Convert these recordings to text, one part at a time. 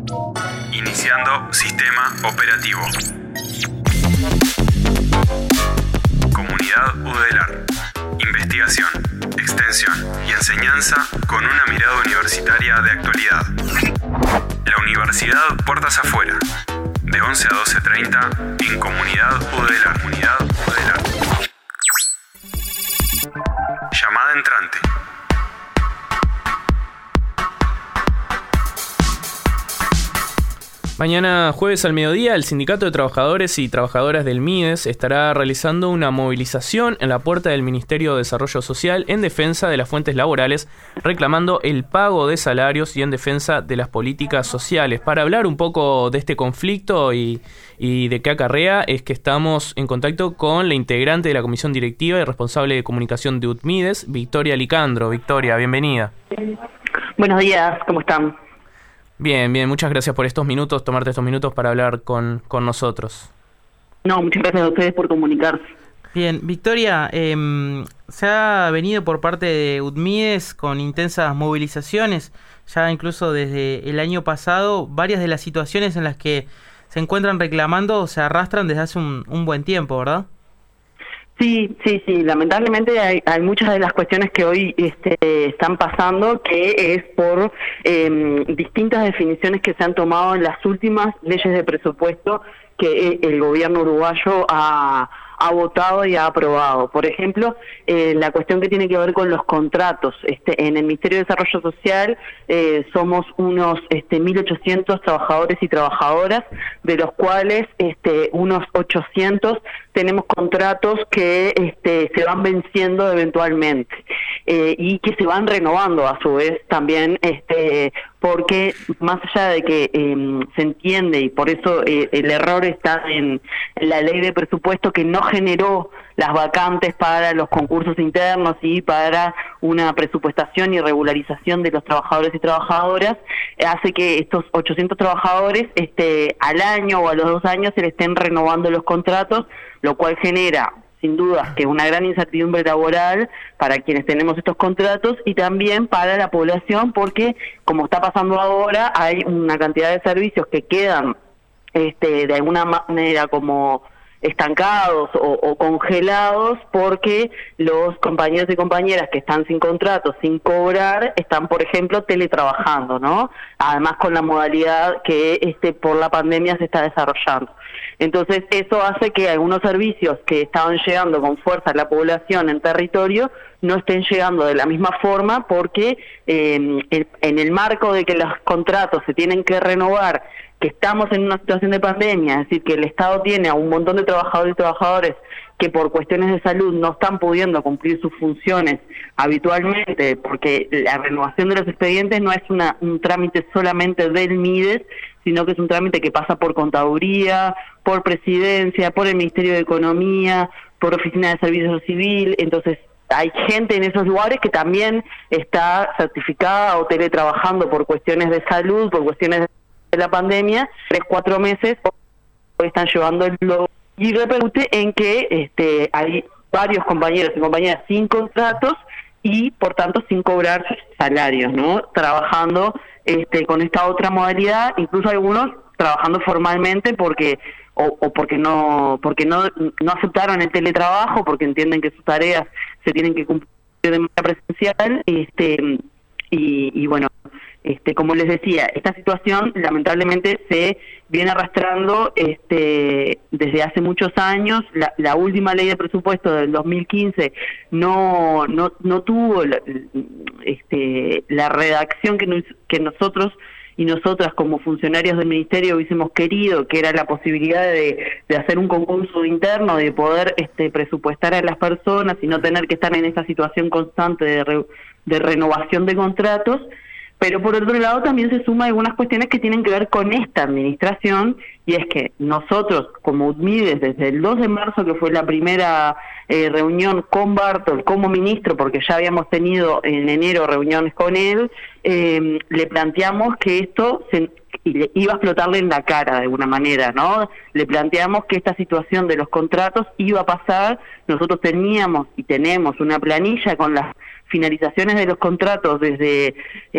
Iniciando sistema operativo. Comunidad UDELAR. Investigación, extensión y enseñanza con una mirada universitaria de actualidad. La Universidad Puertas Afuera. De 11 a 12:30 en Comunidad UDELAR. Llamada entrante. Mañana jueves al mediodía, el Sindicato de Trabajadores y Trabajadoras del MIDES estará realizando una movilización en la puerta del Ministerio de Desarrollo Social en defensa de las fuentes laborales, reclamando el pago de salarios y en defensa de las políticas sociales. Para hablar un poco de este conflicto y de qué acarrea, es que estamos en contacto con la integrante de la Comisión Directiva y responsable de comunicación de UTMIDES, Victoria Licandro. Victoria, bienvenida. Buenos días, ¿cómo están? Bien, muchas gracias por tomarte estos minutos para hablar con nosotros. No, muchas gracias a ustedes por comunicarse. Bien, Victoria, se ha venido por parte de UTMIDES con intensas movilizaciones, ya incluso desde el año pasado, varias de las situaciones en las que se encuentran reclamando se arrastran desde hace un buen tiempo, ¿verdad? Sí, lamentablemente hay muchas de las cuestiones que hoy están pasando que es por distintas definiciones que se han tomado en las últimas leyes de presupuesto que el gobierno uruguayo ha votado y ha aprobado. Por ejemplo, la cuestión que tiene que ver con los contratos. En el Ministerio de Desarrollo Social somos unos 1.800 trabajadores y trabajadoras, de los cuales unos 800 tenemos contratos que se van venciendo eventualmente y que se van renovando a su vez también, porque más allá de que se entiende, y por eso el error está en la ley de presupuesto que no generó las vacantes para los concursos internos y para una presupuestación y regularización de los trabajadores y trabajadoras, hace que estos 800 trabajadores al año o a los 2 años se le estén renovando los contratos, lo cual genera sin duda que una gran incertidumbre laboral para quienes tenemos estos contratos y también para la población, porque como está pasando ahora hay una cantidad de servicios que quedan de alguna manera como estancados o congelados porque los compañeros y compañeras que están sin contrato, sin cobrar, están, por ejemplo, teletrabajando, ¿no? Además con la modalidad que por la pandemia se está desarrollando. Entonces eso hace que algunos servicios que estaban llegando con fuerza a la población en territorio no estén llegando de la misma forma porque en el marco de que los contratos se tienen que renovar, que estamos en una situación de pandemia, es decir, que el Estado tiene a un montón de trabajadores y trabajadoras que por cuestiones de salud no están pudiendo cumplir sus funciones habitualmente, porque la renovación de los expedientes no es un trámite solamente del MIDES, sino que es un trámite que pasa por Contaduría, por Presidencia, por el Ministerio de Economía, por Oficina de Servicio Civil. Entonces hay gente en esos lugares que también está certificada o teletrabajando por cuestiones de salud, por cuestiones de la pandemia, 3-4 meses están llevándolo y repercute en que hay varios compañeros y compañeras sin contratos y por tanto sin cobrar salarios, ¿no? Trabajando con esta otra modalidad, incluso algunos trabajando formalmente porque no aceptaron el teletrabajo, porque entienden que sus tareas se tienen que cumplir de manera presencial, y bueno, como les decía, esta situación lamentablemente se viene arrastrando desde hace muchos años. La última ley de presupuesto del 2015 no tuvo la redacción que nosotros y nosotras como funcionarios del ministerio hubiésemos querido, que era la posibilidad de hacer un concurso interno, de poder presupuestar a las personas y no tener que estar en esta situación constante de renovación de contratos. Pero por otro lado también se suman algunas cuestiones que tienen que ver con esta administración, y es que nosotros como UTMIDES desde el 2 de marzo, que fue la primera reunión con Bartol como ministro, porque ya habíamos tenido en enero reuniones con él, le planteamos que esto le iba a explotarle en la cara de alguna manera, ¿no? Le planteamos que esta situación de los contratos iba a pasar. Nosotros teníamos y tenemos una planilla con las finalizaciones de los contratos desde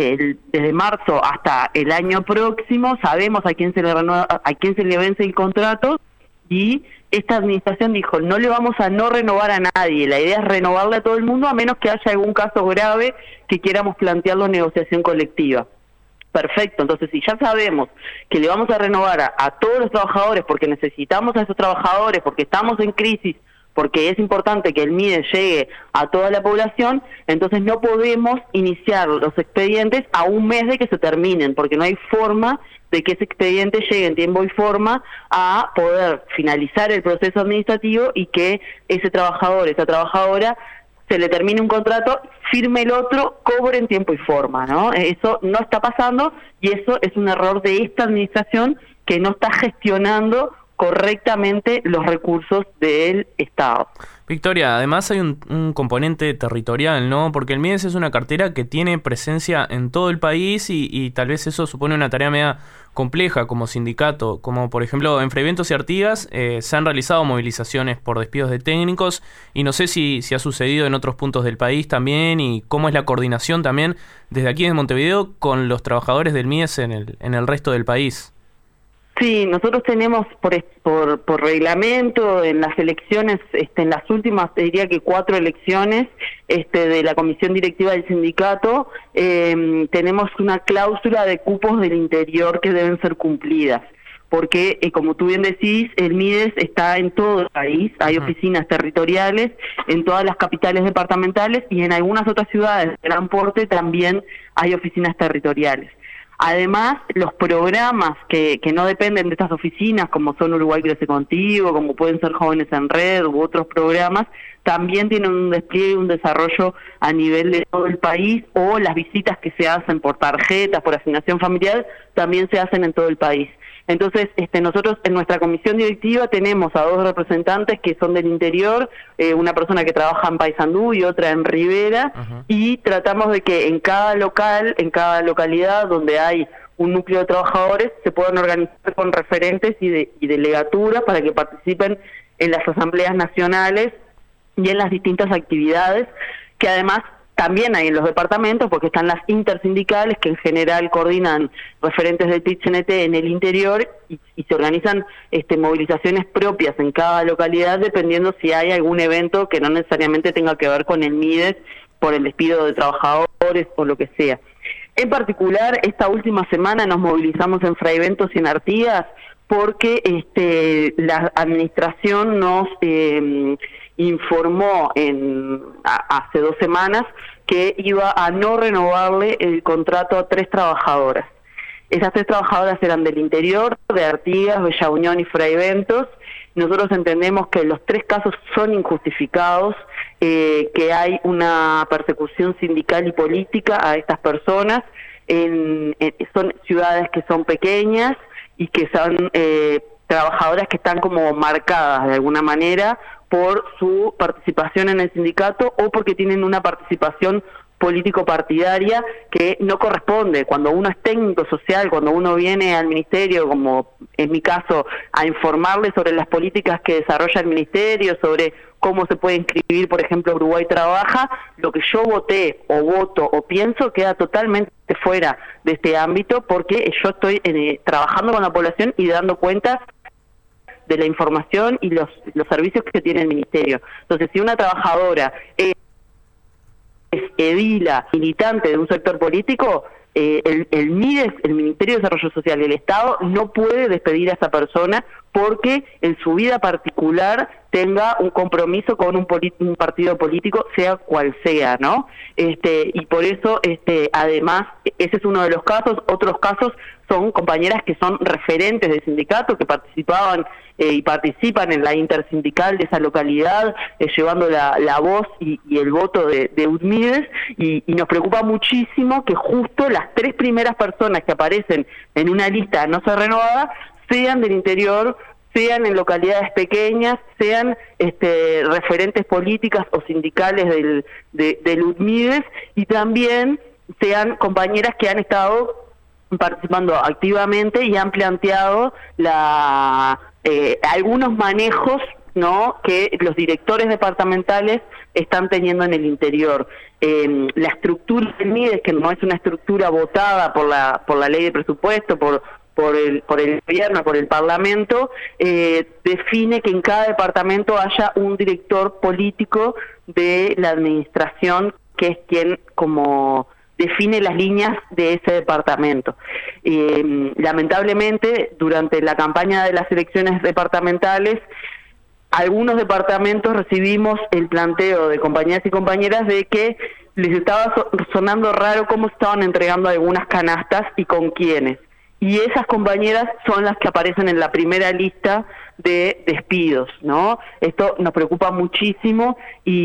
marzo hasta el año próximo. Sabemos a quién se le renueva, a quién se le vence el contrato, y esta administración dijo, no le vamos a no renovar a nadie, la idea es renovarle a todo el mundo a menos que haya algún caso grave que queramos plantearlo en negociación colectiva. Perfecto, entonces si ya sabemos que le vamos a renovar a todos los trabajadores porque necesitamos a esos trabajadores, porque estamos en crisis, porque es importante que el MIDES llegue a toda la población, entonces no podemos iniciar los expedientes a un mes de que se terminen, porque no hay forma de que ese expediente llegue en tiempo y forma a poder finalizar el proceso administrativo y que ese trabajador, esa trabajadora, se le termine un contrato, firme el otro, cobre en tiempo y forma, ¿no? Eso no está pasando y eso es un error de esta administración que no está gestionando correctamente los recursos del Estado. Victoria, además hay un componente territorial, ¿no? Porque el MIDES es una cartera que tiene presencia en todo el país y tal vez eso supone una tarea media compleja como sindicato, como por ejemplo en Fraiventos y Artigas se han realizado movilizaciones por despidos de técnicos y no sé si ha sucedido en otros puntos del país también y cómo es la coordinación también desde aquí en Montevideo con los trabajadores del MIDES en el resto del país. Sí, nosotros tenemos por reglamento en las elecciones, en las últimas, te diría que 4 elecciones de la comisión directiva del sindicato, tenemos una cláusula de cupos del interior que deben ser cumplidas. Porque, como tú bien decís, el MIDES está en todo el país, hay oficinas territoriales en todas las capitales departamentales y en algunas otras ciudades de gran porte también hay oficinas territoriales. Además, los programas que no dependen de estas oficinas, como son Uruguay Crece Contigo, como pueden ser Jóvenes en Red u otros programas, también tienen un despliegue y un desarrollo a nivel de todo el país, o las visitas que se hacen por tarjetas, por asignación familiar, también se hacen en todo el país. Entonces, nosotros en nuestra comisión directiva tenemos a 2 representantes que son del interior, una persona que trabaja en Paysandú y otra en Rivera, y tratamos de que en cada local, en cada localidad donde hay un núcleo de trabajadores, se puedan organizar con referentes y delegaturas para que participen en las asambleas nacionales y en las distintas actividades que además también hay en los departamentos, porque están las intersindicales que en general coordinan referentes del PIT-CNT en el interior y se organizan movilizaciones propias en cada localidad dependiendo si hay algún evento que no necesariamente tenga que ver con el MIDES por el despido de trabajadores o lo que sea. En particular, esta última semana nos movilizamos en Fraiventos y en Artigas porque la administración nos informó hace 2 semanas que iba a no renovarle el contrato a 3 trabajadoras. Esas 3 trabajadoras eran del interior, de Artigas, Bella Unión y Fraiventos. Nosotros entendemos que los 3 casos son injustificados, que hay una persecución sindical y política a estas personas. Son ciudades que son pequeñas y que son trabajadoras que están como marcadas de alguna manera por su participación en el sindicato o porque tienen una participación político-partidaria que no corresponde. Cuando uno es técnico social, cuando uno viene al ministerio, como en mi caso, a informarle sobre las políticas que desarrolla el ministerio, sobre cómo se puede inscribir, por ejemplo, Uruguay Trabaja, lo que yo voté o voto o pienso queda totalmente fuera de este ámbito porque yo estoy trabajando con la población y dando cuenta de la información y los servicios que tiene el ministerio. Entonces, si una trabajadora es edila, militante de un sector político, el MIDES, el Ministerio de Desarrollo Social y el Estado no puede despedir a esa persona porque en su vida particular tenga un compromiso con un partido político, sea cual sea, ¿no? Y por eso, además, ese es uno de los casos. Otros casos son compañeras que son referentes del sindicato, que participaban y participan en la intersindical de esa localidad, llevando la voz y el voto de UDMIDES, y nos preocupa muchísimo que justo las 3 primeras personas que aparecen en una lista no se renovada sean del interior, sean en localidades pequeñas, sean referentes políticas o sindicales del UDMIDES, y también sean compañeras que han estado participando activamente y han planteado algunos manejos, ¿no?, que los directores departamentales están teniendo en el interior. La estructura del MIDES, que no es una estructura votada por la ley de presupuesto, por el gobierno, por el Parlamento, define que en cada departamento haya un director político de la administración, que es quien como define las líneas de ese departamento. Lamentablemente, durante la campaña de las elecciones departamentales, algunos departamentos recibimos el planteo de compañeras y compañeras de que les estaba sonando raro cómo estaban entregando algunas canastas y con quiénes. Y esas compañeras son las que aparecen en la primera lista de despidos, ¿no? Esto nos preocupa muchísimo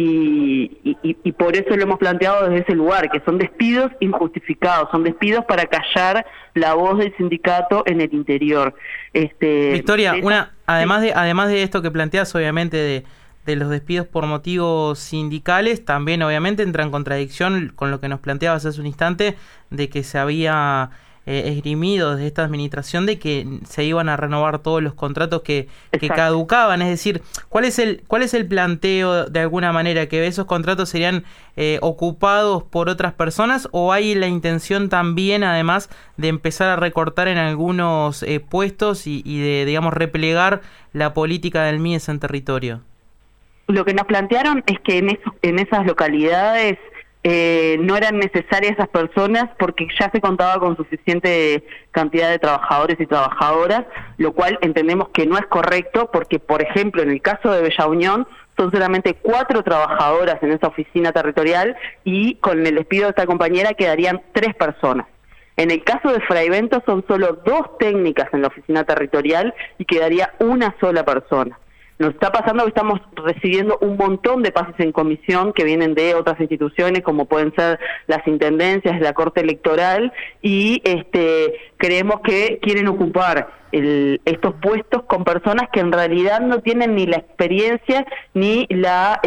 y por eso lo hemos planteado desde ese lugar, que son despidos injustificados, son despidos para callar la voz del sindicato en el interior. Victoria, además de esto que planteas, obviamente, de los despidos por motivos sindicales, también obviamente entra en contradicción con lo que nos planteabas hace un instante, de que se había esgrimido desde esta administración de que se iban a renovar todos los contratos que caducaban. Es decir, ¿cuál es el planteo de alguna manera? ¿Que esos contratos serían ocupados por otras personas, o hay la intención también, además, de empezar a recortar en algunos puestos y de, digamos, replegar la política del MIDES en territorio? Lo que nos plantearon es que en esas localidades no eran necesarias esas personas porque ya se contaba con suficiente cantidad de trabajadores y trabajadoras, lo cual entendemos que no es correcto porque, por ejemplo, en el caso de Bella Unión, son solamente 4 trabajadoras en esa oficina territorial y con el despido de esta compañera quedarían 3 personas. En el caso de Fraivento son solo 2 técnicas en la oficina territorial y quedaría una sola persona. Nos está pasando que estamos recibiendo un montón de pases en comisión que vienen de otras instituciones, como pueden ser las intendencias, la Corte Electoral, y creemos que quieren ocupar estos puestos con personas que en realidad no tienen ni la experiencia ni la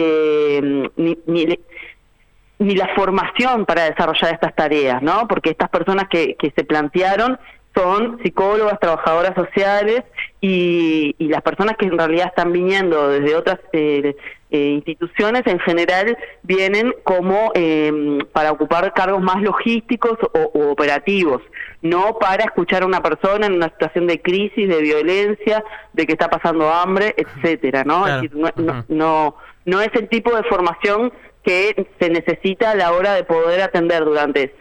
ni la formación para desarrollar estas tareas, ¿no? Porque estas personas que se plantearon son psicólogas, trabajadoras sociales y las personas que en realidad están viniendo desde otras instituciones en general vienen como para ocupar cargos más logísticos o operativos, no para escuchar a una persona en una situación de crisis, de violencia, de que está pasando hambre, etcétera, ¿no? Claro. Es decir, no es el tipo de formación que se necesita a la hora de poder atender durante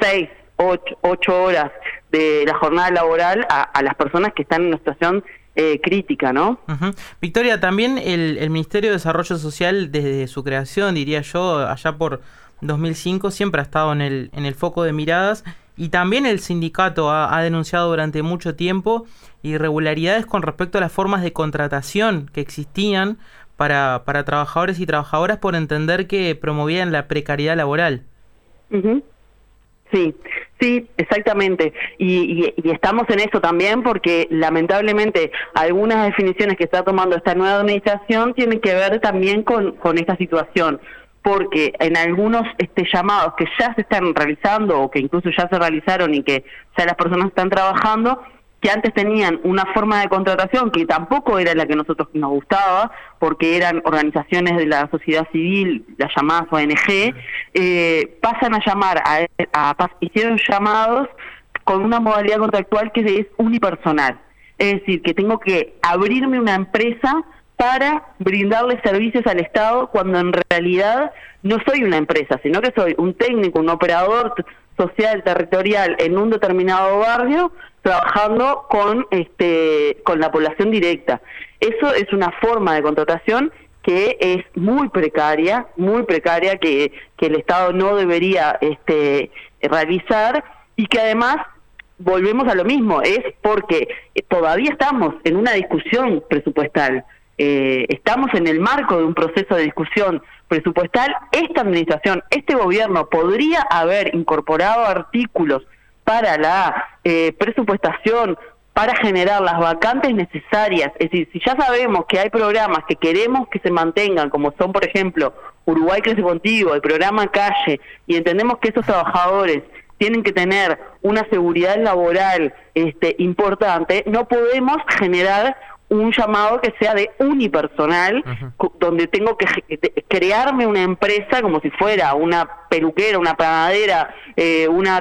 8 horas de la jornada laboral a las personas que están en una situación crítica, ¿no? Uh-huh. Victoria, también el Ministerio de Desarrollo Social, desde su creación, diría yo, allá por 2005, siempre ha estado en el foco de miradas, y también el sindicato ha denunciado durante mucho tiempo irregularidades con respecto a las formas de contratación que existían para trabajadores y trabajadoras, por entender que promovían la precariedad laboral. Uh-huh. Sí, exactamente. Y estamos en eso también porque lamentablemente algunas definiciones que está tomando esta nueva administración tienen que ver también con esta situación. Porque en algunos llamados que ya se están realizando o que incluso ya se realizaron y que ya las personas están trabajando, que antes tenían una forma de contratación que tampoco era la que nosotros nos gustaba, porque eran organizaciones de la sociedad civil, las llamadas ONG, pasan a llamar, hicieron llamados con una modalidad contractual que es unipersonal. Es decir, que tengo que abrirme una empresa para brindarle servicios al Estado cuando en realidad no soy una empresa, sino que soy un técnico, un operador social, territorial en un determinado barrio, trabajando con la población directa. Eso es una forma de contratación que es muy precaria, que el Estado no debería realizar, y que además volvemos a lo mismo, es porque todavía estamos en una discusión presupuestal. Estamos en el marco de un proceso de discusión presupuestal. Esta administración, este gobierno podría haber incorporado artículos para la presupuestación, para generar las vacantes necesarias. Es decir, si ya sabemos que hay programas que queremos que se mantengan, como son, por ejemplo, Uruguay Crece Contigo, el programa Calle, y entendemos que esos trabajadores tienen que tener una seguridad laboral importante, no podemos generar un llamado que sea de unipersonal, donde tengo que crearme una empresa como si fuera una peluquera, una panadera, una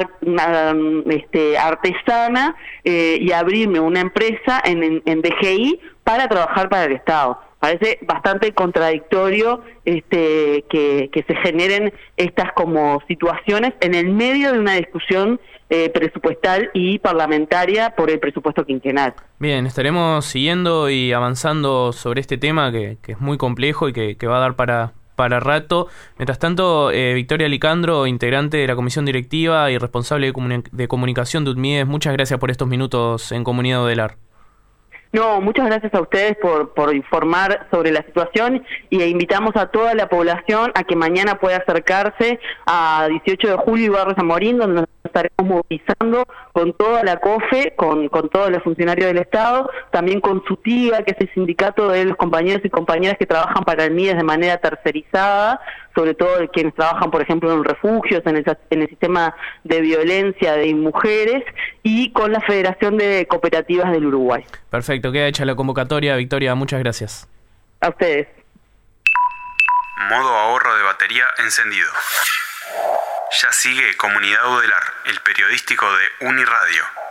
artesana, y abrirme una empresa en DGI para trabajar para el Estado. Parece bastante contradictorio que se generen estas como situaciones en el medio de una discusión presupuestal y parlamentaria por el presupuesto quinquenal. Bien, estaremos siguiendo y avanzando sobre este tema que es muy complejo y que va a dar para rato. Mientras tanto, Victoria Licandro, integrante de la comisión directiva y responsable de comunicación de UDMIDES, muchas gracias por estos minutos en Comunidad Odelar. No, muchas gracias a ustedes por informar sobre la situación, y invitamos a toda la población a que mañana pueda acercarse a 18 de julio y Barrio San Morín, donde nos estaremos movilizando con toda la COFE, con todos los funcionarios del Estado, también con SUTIGA, que es el sindicato de los compañeros y compañeras que trabajan para el MIDES de manera tercerizada, sobre todo quienes trabajan, por ejemplo, en refugios, en el sistema de violencia de mujeres, y con la Federación de Cooperativas del Uruguay. Perfecto, queda hecha la convocatoria. Victoria, muchas gracias. A ustedes. Modo ahorro de batería encendido. Ya sigue Comunidad Odelar, el periodístico de Uniradio.